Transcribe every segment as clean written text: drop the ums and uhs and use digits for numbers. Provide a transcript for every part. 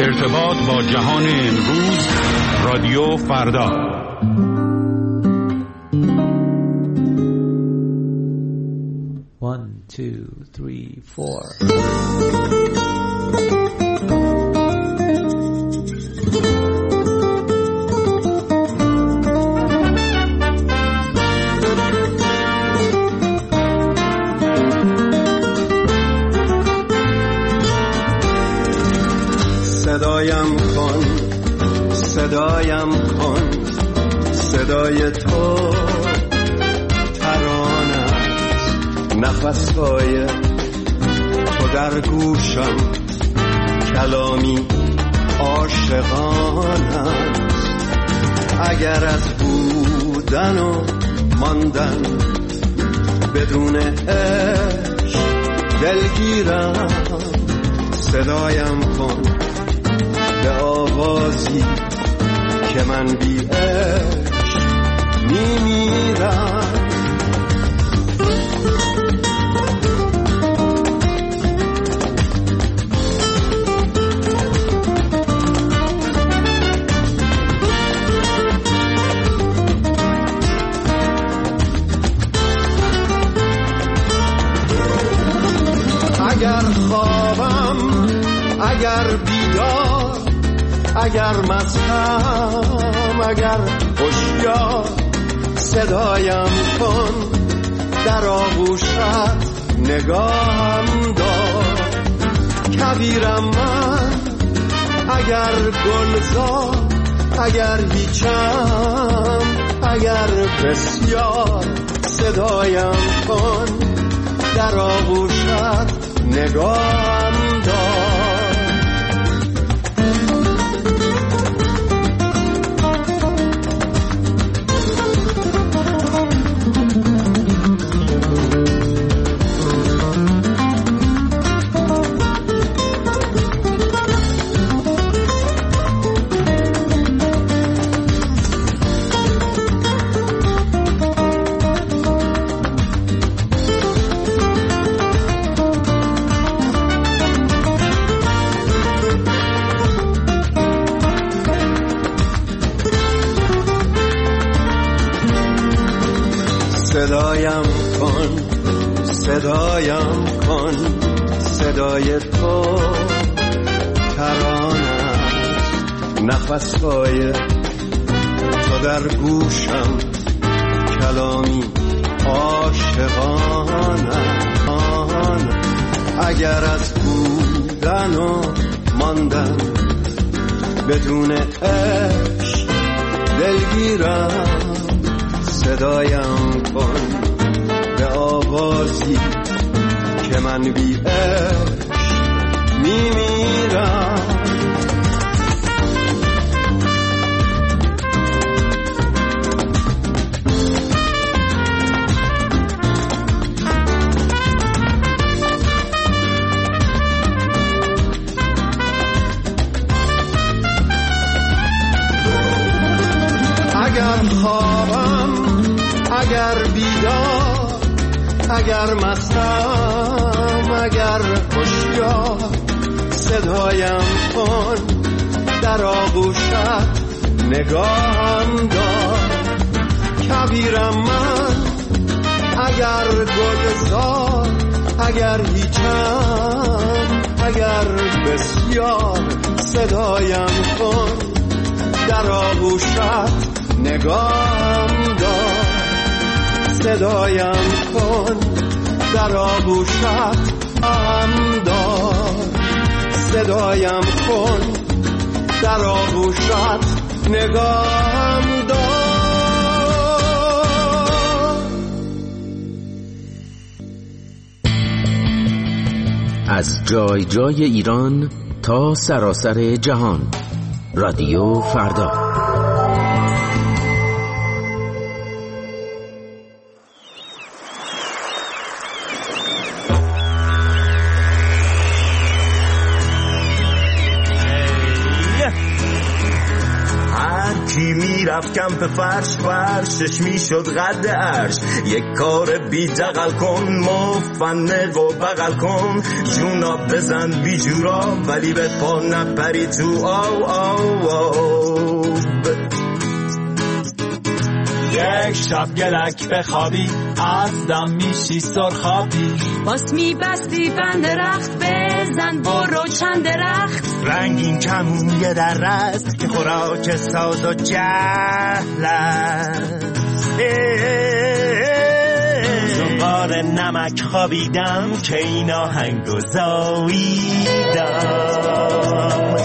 ارتباط با جهان امروز، رادیو فردا. One, two, three, four. صدایم کن صدای تو ترانه است، نفس‌های تو در گوشم کلامی عاشقانه است. اگر از بودن و ماندن بدون عشق دلگیرم، صدایم کن به آوازی که من بی عشق میمیرم. اگر خوابم، اگر بیدار، اگر مستم، اگر هوشیار، صدایم کن در آغوشت نگاهم دار. کبیرم من اگر گلزار، اگر هیچم، اگر بسیار، صدایم کن در آغوشت نگاهم دار. صدایم کن صدای تو ترانه است، نفس‌های تو در گوشم کلامی عاشقانه. اگر از بودن و ماندن بدون عشق دلگیرم، صدایم کن به آوازی که من بی عشق میمیرم. اگر خوابم، اگر بیدار، اگر مستم، اگر هوشیار، صدایم کن در آغوشت نگاهم دار. کبیرم من اگر گلزار، اگر هیچم، اگر بسیار، صدایم کن در آغوشت نگاهم دار. صدایم کن در آغوشت هم دار. صدایم کن در آغوشت نگاهم دار. از جای جای ایران تا سراسر جهان، رادیو فردا. هر کی میرفت کمپ فرشش میشد قد عرش. یک کار بی دقل کن، مفنق و بغل کن، جونا بزن بی جورا ولی به پا نپری تو یک شب گلک بخوابی از دم میشی سرخابی، باس میبستی بند درخت بزن برو چند درخت. رنگین کمون یه در است که خوراک ساز و جهل است. زنبار نمک خوابیدم که این آهنگو زاییدم.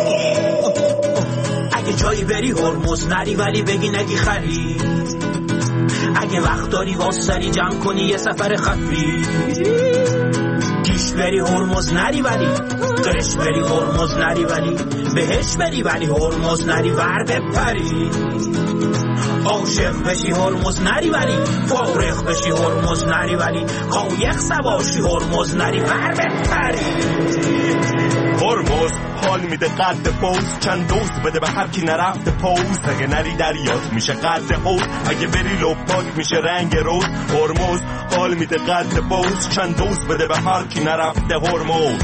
اگه جایی بری هرمز نری ولی بگی نگی خری، اگه وقت داری واسری جمع کنی یه سفر خفی. پیش بری هرمز نری ولی قرش بری هرمز نری ولی بهش بری ولی هرمز نری ور بپری. عاشق بشی هرمز نری ولی فارغ بشی هرمز نری ولی قایق سواشی هرمز نری ور بپری. هرمز حال میده قد پوز، چند دوز بده به هر کی نرفته پوز. اگه نری دریات میشه قد حوض، اگه بری لپاک میشه رنگ روز. هرمز حال میده قد پوز، چند دوز بده به هر کی نرفته هرمز.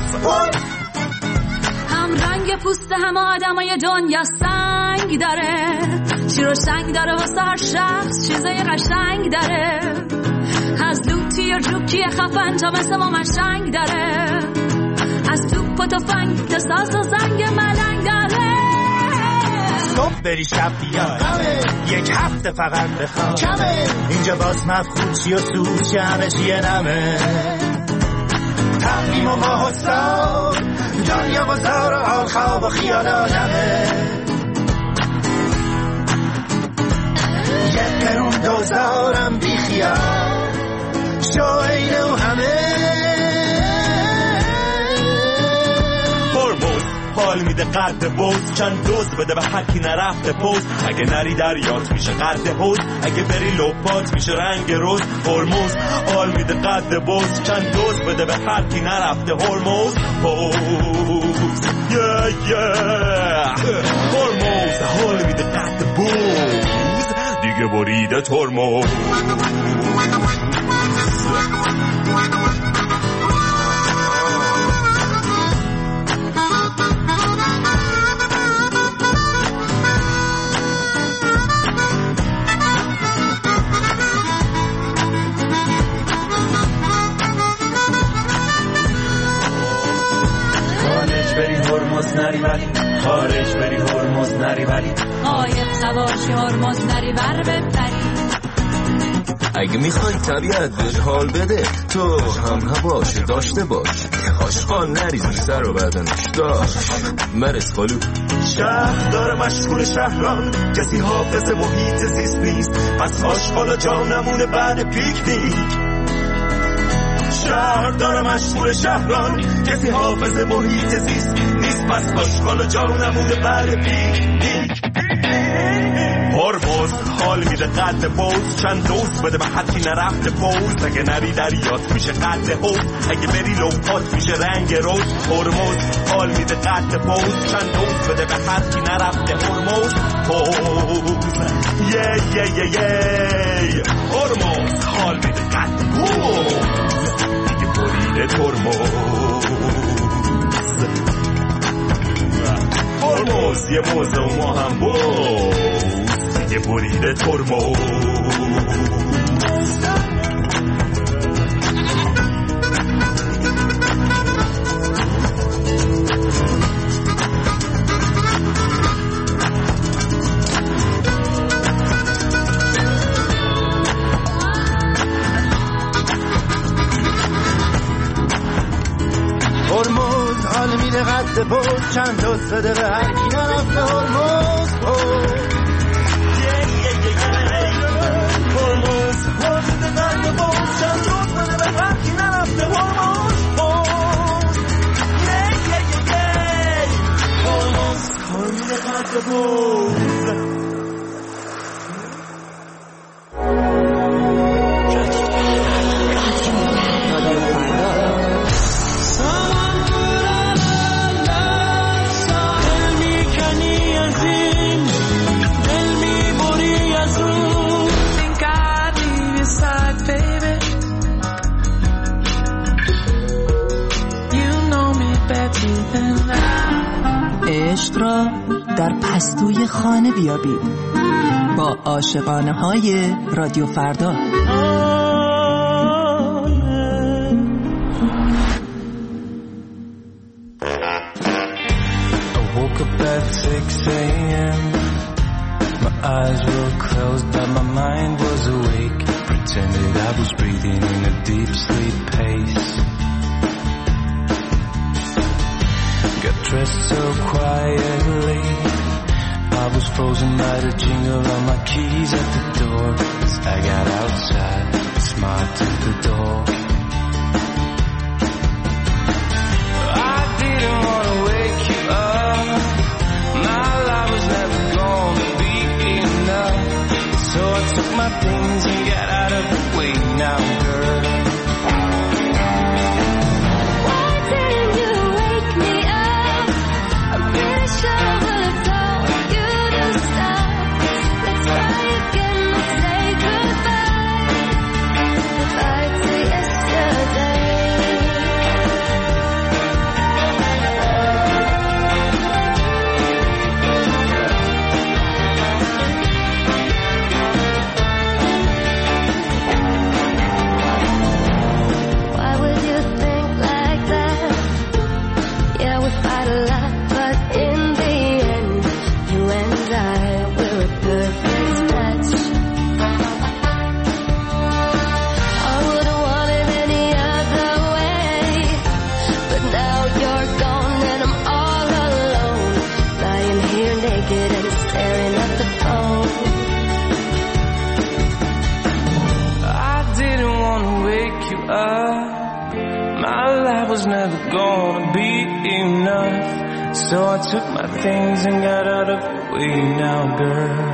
هم رنگ پوست همه آدمای دنیا سنگ داره، شیر و سنگ داره واسه هر شخص چیزای قشنگ داره. از لوتی و جوکی خفن تا مثل ما مشنگ داره، از توپ و تفنگ تا ساز و زنگ ملنگ داره. صبح بری شب بیا یک هفته فقط بخواب کمه، اینجا باز مفخود چی و سوز همه چیه نمه. تقویم و ماه و سال دنیا و زار و حال خواب و خیال آدمه. یک قرون دوزارم بی خیال شاید و همه. حال میده قد بوز، چند دوز بده به هر کی نرفته پوز. اگه نری دریات میشه قد حوض، اگه بری لپات میشه رنگ روز. هرمز حال میده قد بوز، چند دوز بده به هر کی نرفته هرمز. هرمز حال میده قد بوز، دیگه بریده هرمز. نری ولی خارج بری هرمز نری ولی قایق سواشی هرمز نری ور بپری. اگه میخوای طبیعت بهت حال بده تو هم هواش داشته باش. آشغال نریزی سر و بدنش داشت مرز خالو. شهر داره مشغول شهران، کسی حافظ محیط زیست نیست، پس آشغال جا نمونه بعد پیکنیک. شهر داره مشغول شهران، کسی حافظ محیط زیست نیست، پس آشغال جا نمونه بعد پیکنیک. هرمز حال میده قد بوز، چند دوز بده به هر کی نرفته پوز. اگه نری دریات میشه قد حوض، اگه بری لپات میشه رنگ روز. هرمز حال میده قد بوز، چند دوز بده به هر کی نرفته هرمز. هرمز حال میده قد بوز، دیگه بریده هرمز. هرمز یه موزه و ما هم بود دیگه بریده هرمز. هرمز حال میده قد بود، چند دوست بده به هر کی نرفته هرمز. هرمز حال میده قد بود، چند دوست بده به هر کی نرفته هرمز. هرمز حال میده قد بود. عشق را در پستوی خانه بیابید با عاشقانه های رادیو فردا. At 6 a.m. My eyes were closed but my mind was awake. Pretended I was breathing in a deep sleep pace. Got dressed so quietly, I was frozen by the jingle of my keys at the door. As I got outside, I smiled to the door. I didn't want to wake you up. My life was never gonna be enough. So I took my things and got out of the way now, girl. Why didn't you wake me up? I'm pretty sure I would've told you to stop. Let's try again, let's say goodbye. Goodbye to yesterday. Was never gonna be enough. So I took my things and got out of the way now, girl.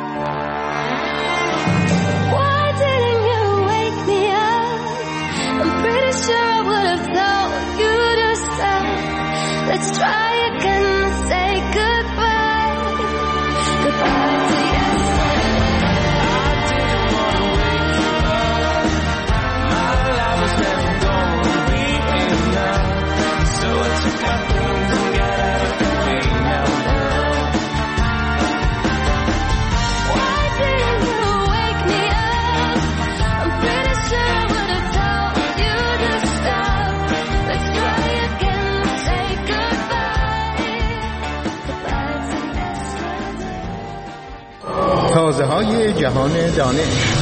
Why didn't you wake me up? I'm pretty sure I would've told you to stop. Let's try again, let's say goodbye. Goodbye to yesterday. I didn't wanna wake you up. My life was never gonna be enough. So I took my things and got out of the way now, girl. Why didn't you wake me up? I'm pretty sure I would've told you to stop. Let's try again, let's say goodbye. Goodbye to yesterday. تازه‌های جهان دانش.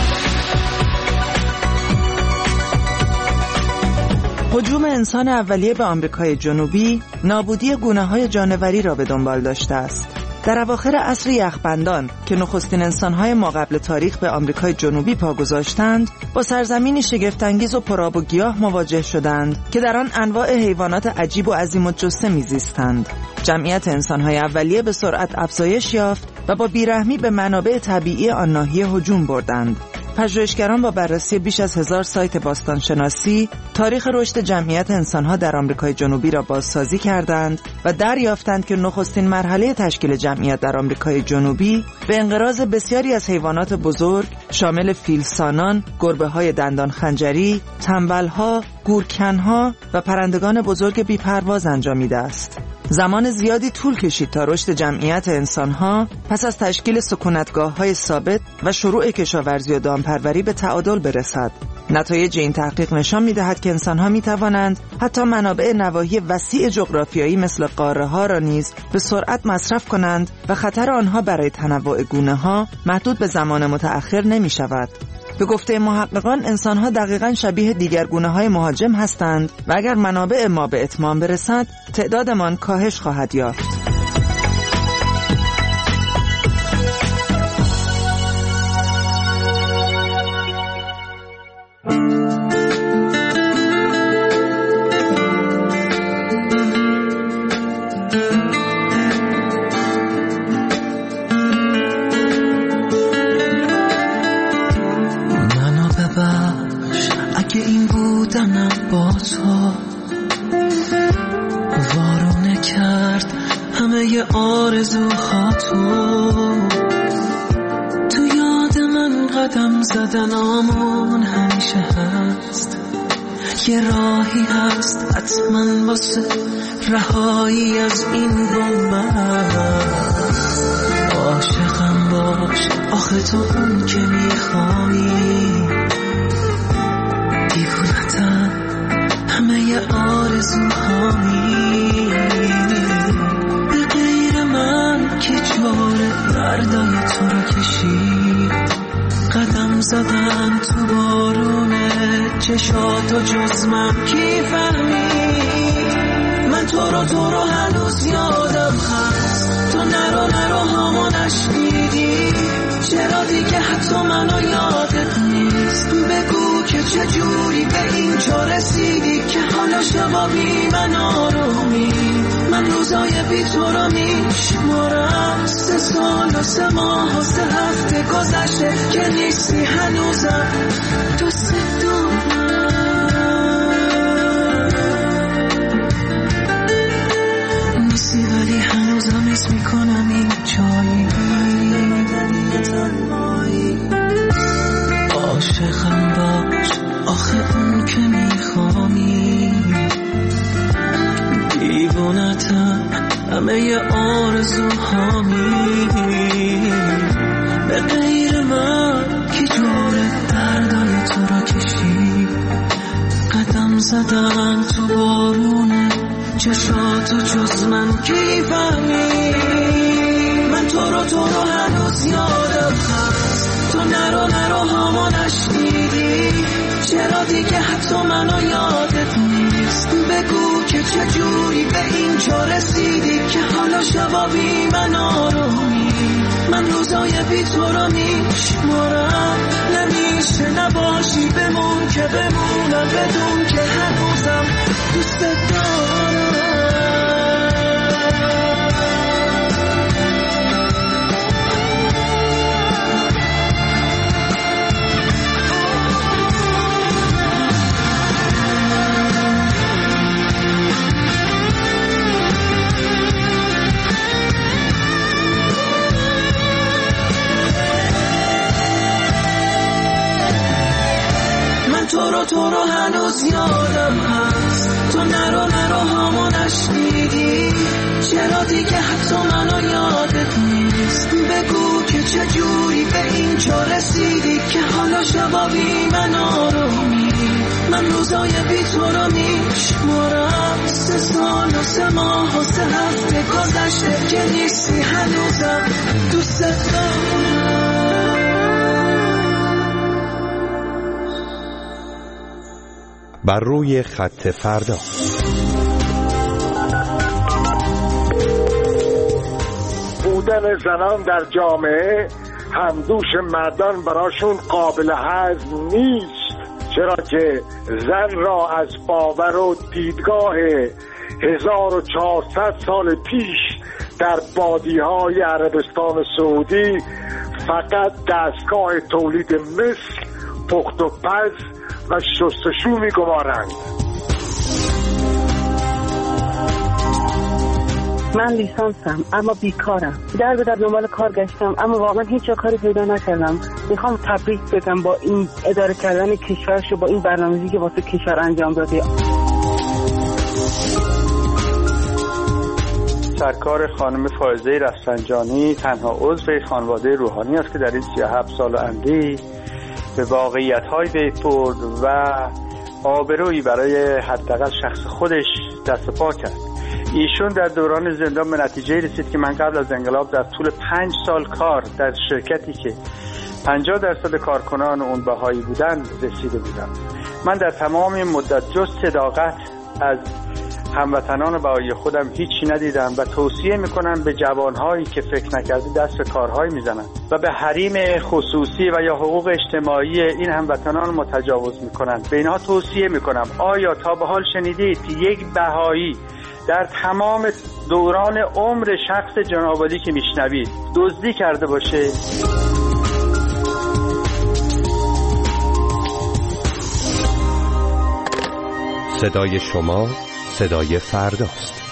هجوم انسان اولیه به آمریکای جنوبی نابودی گونه‌های جانوری را به دنبال داشته است. در اواخر عصر یخبندان که نخستین انسان‌های ماقبل تاریخ به آمریکای جنوبی پا گذاشتند، با سرزمینی شگفت‌انگیز و پرآب و گیاه مواجه شدند که در آن انواع حیوانات عجیب و عظیم الجثه می‌زیستند. جمعیت انسان‌های اولیه به سرعت افزایش یافت و با بیرحمی به منابع طبیعی آن ناحیه هجوم بردند. پژوهشگران با بررسی بیش از 1000 سایت باستانشناسی تاریخ رشد جمعیت انسان‌ها در آمریکای جنوبی را بازسازی کردند و دریافتند که نخستین مرحله تشکیل جمعیت در آمریکای جنوبی به انقراض بسیاری از حیوانات بزرگ شامل فیلسانان، گربه‌های دندان خنجری، تنبل‌ها، گورکن‌ها و پرندگان بزرگ بی‌پرواز انجامیده است. زمان زیادی طول کشید تا رشد جمعیت انسان‌ها پس از تشکیل سکونتگاه‌های ثابت و شروع کشاورزی و دامپروری به تعادل برسد. نتایج این تحقیق نشان می‌دهد که انسان‌ها می‌توانند حتی منابع نواحی وسیع جغرافیایی مثل قاره‌ها را نیز به سرعت مصرف کنند و خطر آنها برای تنوع گونه‌ها محدود به زمان متأخر نمی‌شود. به گفته محققان انسان‌ها دقیقاً شبیه دیگر گونه‌های مهاجم هستند و اگر منابع ما به اتمام برسد تعدادمان کاهش خواهد یافت. با تو وارونه کرد همه آرزوهاتو، تو یاد من قدم زدنامون همیشه هست، یه راهی هست حتما واسه رهایی از این بومست. عاشقم باش آخه تو اون که میخوایی، دیوونتم همه آرزوهامی. به غیر من که جوره دردای تو رو کشید، قدم زدم تو بارونه چشاتو جز من کی فهمید. من تو رو هنوز یادم هست، تو نرو هامو نشنیدی. چرا دیگه حتی منو یادت نیست؟ بگو که چجوری به این جا رسیدی که حالا شبا بی من آرومی. من روزای بی تو رو میشمارم، 3 سال و 3 ماه و 3 هفته گذشته که نیستی هنوزم دوست دارم. نیستی ولی هنوزم حس میکنم این جایی عاشقم باش آخه اون که میخوانی. دیوونتم همه آرزوهامی. به غیر من کی جوره دردای تو را کشید، قدم زدم تو بارونه چشاتو جز من کی فهمید. من تو رو هنوز یادم هست، تو نرو هامو نشنیدی. چرا دیگه حتی منو یادت نیست؟ بگو که چجوری به این جا رسیدی که حالا شبا بی من آرومی. من روزای بی تو رو میشمارم، نمیشه نباشی بمون که بمونم بدون که هنوزم دوست دارم. تو رو هنوز یادم هست، تو نرو هامو نشنیدی. چرا دیگه حتی منو یادت نیست؟ بگو که چجوری به این جا رسیدی که حالا شبا بی من آرومی. من روزای بی تو رو میشمارم، 3 سال و 3 ماه و 3 هفته گذشته که نیستی هنوزم دوست دارم. بر روی خط فردا. بودن زنان در جامعه همدوش مردان براشون قابل هضم نیست، چرا که زن را از باور و دیدگاه 1400 سال پیش در بادیهای عربستان سعودی فقط دستگاه تولید مثل، پخت و پز و شستشو می‌گمارند. من لیسانسم اما بیکارم، در به در دنبال کار گشتم اما واقعا هیچ جا کاری پیدا نکردم. میخوام تبریک بگم با این اداره کردن کشورش و با این برنامه‌ریزی که واسه کشور انجام داده. سرکار خانم فائزه رفسنجانی تنها عضو خانواده روحانی است که در این 37 سال اندی به واقعیت‌های بهبود و آبرویی برای حداقل شخص خودش دست پا کرد. ایشون در دوران زندان به نتیجه رسید که من قبل از انقلاب در طول 5 سال کار در شرکتی که 50% کارکنان اون بهایی بودن رسیده بودم. من در تمام این مدت جز صداقت از هموطنان بهایی خودم هیچی ندیدم و توصیه میکنم به جوانهایی که فکر نکردی دست به کارهایی میزنن و به حریم خصوصی و یا حقوق اجتماعی این هموطنان متجاوز میکنن. به اینها توصیه میکنم آیا تا به حال شنیدید که یک بهایی در تمام دوران عمر شخص جنابعالی که میشنوید دزدی کرده باشه؟ صدای شما صدای فرداست.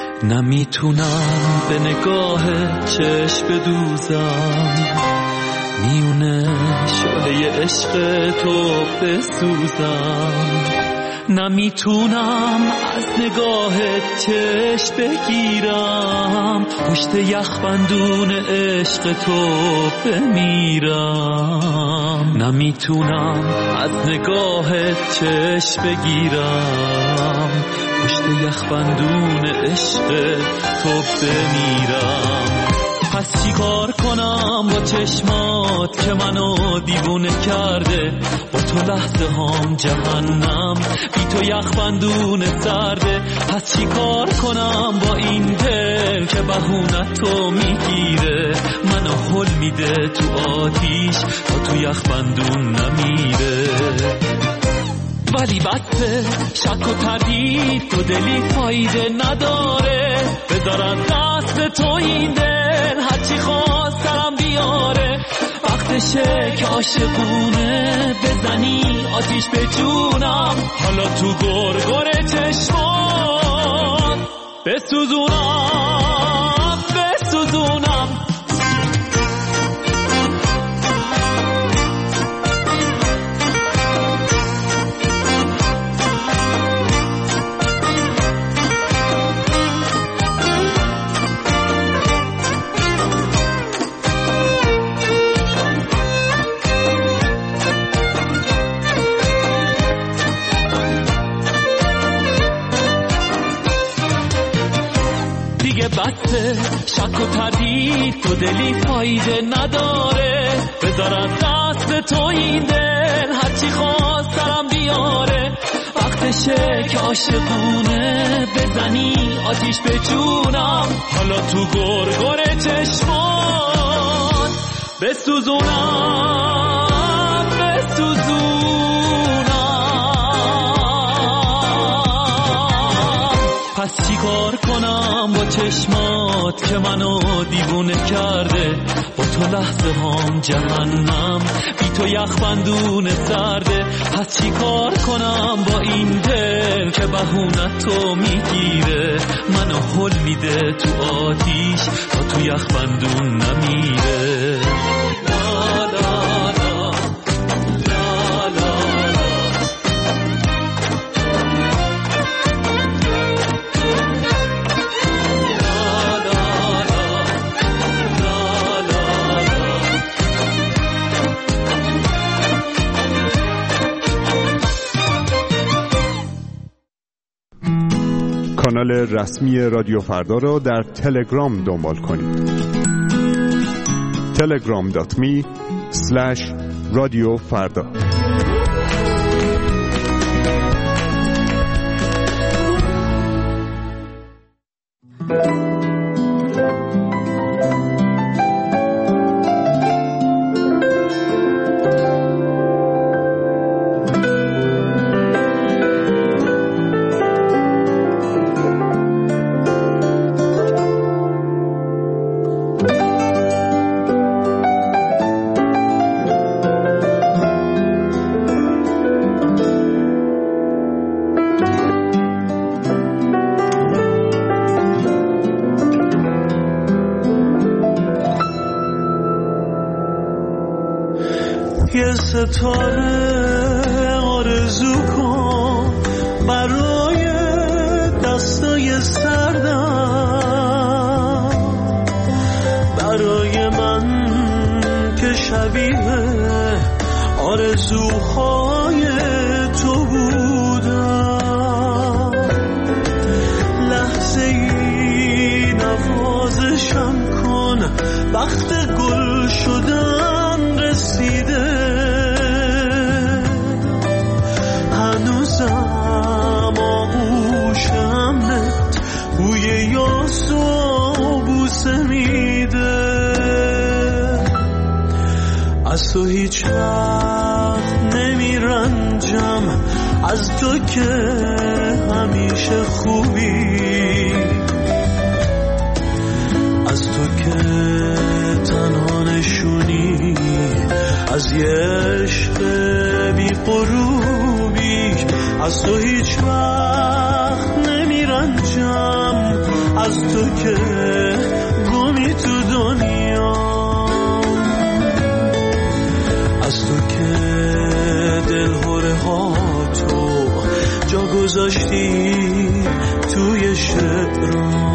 نمیتونم به نگاه چشم بدوزم، میونه شعله عشق تو بسوزم، نمیتونم از نگاهت چشم بگیرم، پشت یخبندون عشق تو بمیرم، نمیتونم از نگاهت چشم بگیرم، پشت یخبندون عشق تو بمیرم. پس چی کار کنم با چشمات که منو دیوونه کرده، با تو لحظه هام جهنم، بی تو یخبندون سرده. پس چی کار کنم با این دل که بهونت تو میگیره، منو هل میده تو آتیش تا تو یخبندون نمیره. ولی بسه شک و تردید تو دلی فایده نداره، بذارم دست تو این دل هرچی خواست سرم بیاره. وقتشه که عاشقونه بزنی آتیش به جونم، حالا تو گرگر چشمات بسوزونم بسوزونم. بسه شک و تردید تو دلی فایده نداره، بذارم دست تو این دل هرچی خواست سرم بیاره. وقتشه که عاشقونه بزنی آتیش به جونم، حالا تو گرگر چشمات بسوزونم بسوزونم. پس چی کار کنم با چشمات که منو دیوونه کرده، با تو لحظه هام جهنم، بی تو یخبندون سرده. پس چی کار کنم با این دل که بهونت تو میگیره، منو هل میده تو آتیش تا تو یخبندون نمیره. کانال رسمی رادیو فردا را در تلگرام دنبال کنید. telegram.me/رادیوفردا. یه ستاره آرزو کن برای دستای سردم، برای من که شبیه آرزوهای تو بودم. لحظه ای نوازشم کن، وقت گل شدن رسیده. هنوزم آغوشمت بوی یاس و بوسه میده. از تو هیچ وقت نمیرنجم، از تو که همیشه خوبی، از تو که تنها نشونی از یه عشق بی غروبی. از تو هیچ وقت نمیرنجم، از تو که گمی تو دنیا. از تو که دلهره ها تو جا گذاشتی توی شعرام.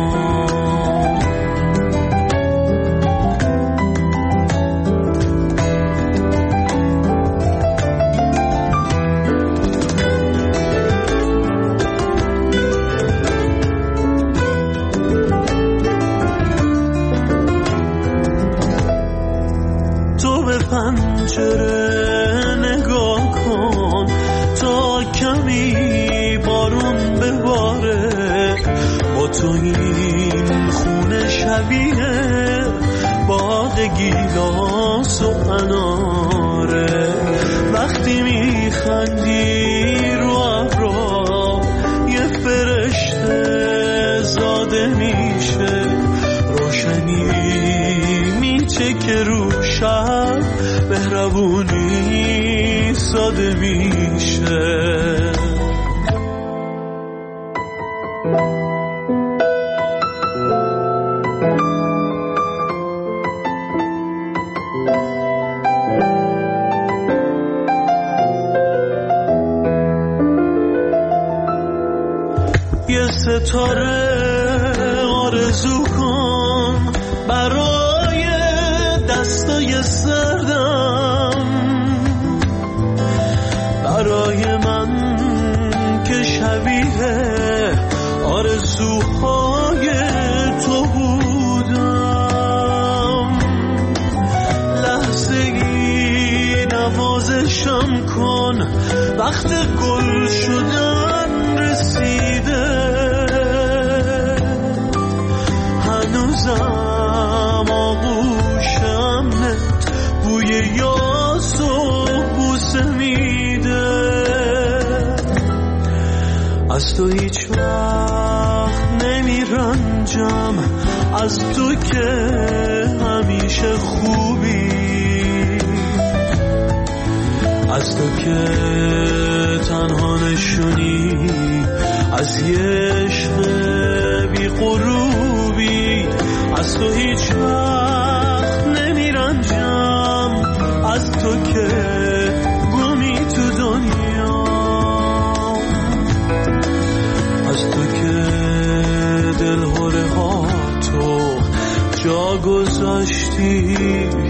پنجره نگاه کن تا کمی بارون بباره، با تو این خونه شبیه باغ گیلاس و اناره. وقتی میخندی رو ابرا یه فرشته زاده میشه، روشنی میچکه رو شب مهربونی ساده میشه. یه ستاره آرزو کن برای دستای سردم، برای من که شبیه آرزوهای تو بودم. لحظه ای نوازشم کن، وقت گل شدن رسیده. هنوزم آغوشمت بوی یاس و بوسه میده. از تو هیچ وقت نمیرنجم، از تو که همیشه خوبی، از تو که تنها نشونی از یه عشق بی غروبی. از تو هیچ وقت نمیرنجم، از تو که گمی تو دنیا، از تو که دلهره ها تو جا گذاشتی